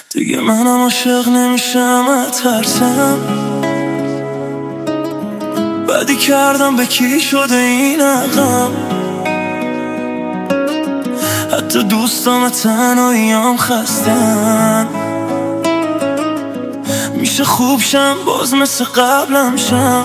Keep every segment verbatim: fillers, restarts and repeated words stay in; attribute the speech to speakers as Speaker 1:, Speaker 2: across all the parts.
Speaker 1: دیگه منم عاشق نمیشم، اترسم بدی کردم به کی شده این عقم. حتی دوستام تنهاییام خستن. میشه خوب شم باز مثل قبلم شم،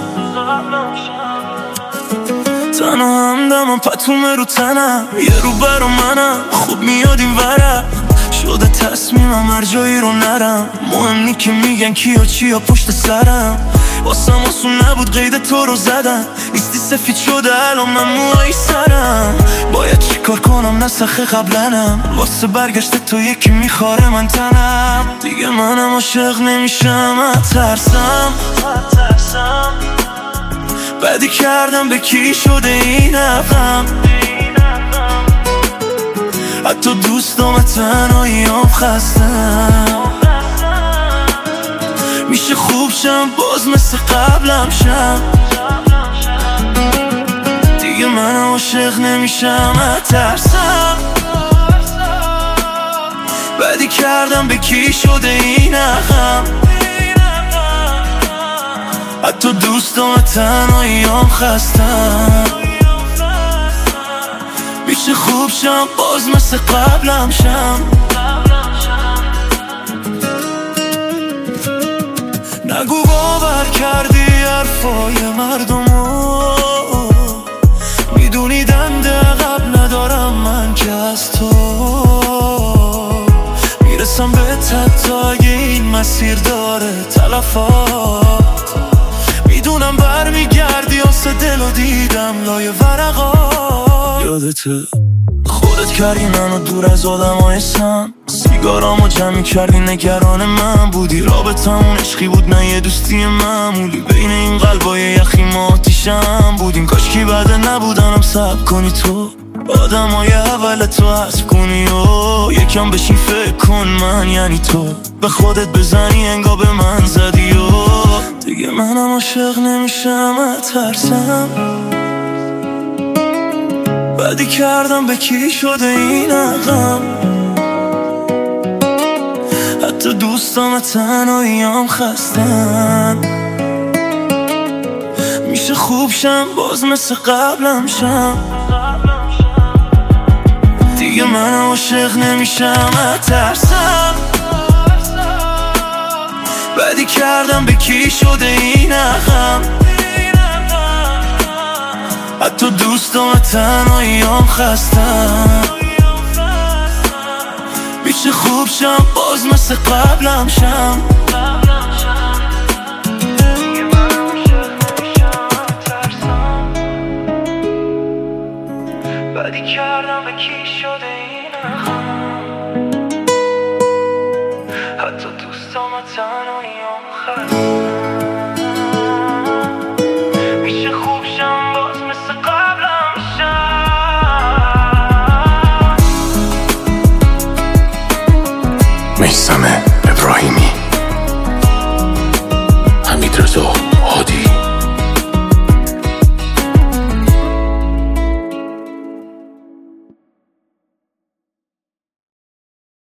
Speaker 1: تنها همدمم پتومه رو تنم، یه رو برا منم خوب میاد این ورم. شده تصمیمم هر جایی رو نرم، مهم نی که میگن کیا چیا پشت سرم. واسم آسون نبود قید تو رو زدم، نیستی سفید شده الان من موهای سرم. باید چی کار کنم نسخه قبلنم، واسه برگشت تو یکی میخواره من تنم. دیگه منم عاشق نمیشم، اترسم بدی کردم به کی شده این عقم. حتی دوستام تنهاییام خستم. میشه خوب شم باز مثل قبلم شم، دیگه من عاشق نمیشم، اترسم بدی کردم به کی شده این عقم. حتی دوستام تنهاییام خستم. میشه خوب شم باز مثل قبلم شم. نگو باور کردی حرفای مردمو، میدونی دنده عقب ندارم من که از تو میرسم به حتی اگه این مسیر داره تلفات. میدونم برمیگردی آسه دل و دیدم لای ورقات. یادته خودت کردی منو دور از آدم های سم، سیگارامو جمعی کردی نگران من بودی. رابطمون عشقی بود نه یه دوستی معمولی، بین این قلبای یخی ما آتیشم بودیم. کاشکی بده نبودنم صبر کنی تو، آدم های اول تو حذف کنی و یکم بشین فکر کن من یعنی تو به خودت بزنی انگار به من زدی. و دیگه منم عاشق نمیشم، اترسم بدی کردم به کی شده این عقم. حتی دوستام تنهاییام خستن. میشه خوب شم باز مثل قبلم شم، دیگه من عاشق نمیشم، اترسم بدی کردم به کی شده این عقم. حتی دوستام تنهاییام خستم. میشه خوب شم باز مثل قبلم شم. بدی کردم به کی شده این عقم. حتی دوستام تنهاییام خستم. میشه خوب شم باز مثل قبلم شم.
Speaker 2: میثم ابراهیمی، حمیدرضا هادی.